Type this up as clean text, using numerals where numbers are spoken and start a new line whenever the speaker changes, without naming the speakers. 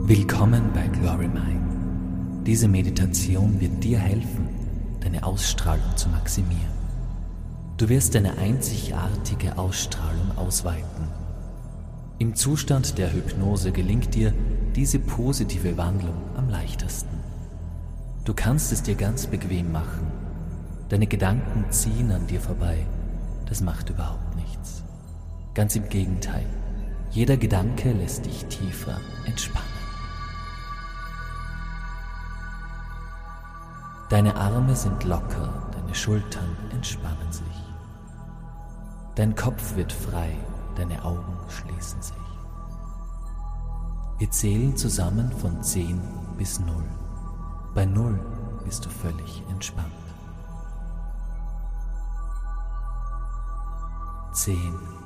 Willkommen bei Glory Mind. Diese Meditation wird dir helfen, deine Ausstrahlung zu maximieren. Du wirst deine einzigartige Ausstrahlung ausweiten. Im Zustand der Hypnose gelingt dir diese positive Wandlung am leichtesten. Du kannst es dir ganz bequem machen. Deine Gedanken ziehen an dir vorbei. Das macht überhaupt nichts. Ganz im Gegenteil. Jeder Gedanke lässt dich tiefer entspannen. Deine Arme sind locker, deine Schultern entspannen sich. Dein Kopf wird frei, deine Augen schließen sich. Wir zählen zusammen von 10 bis 0. Bei 0 bist du völlig entspannt. 10,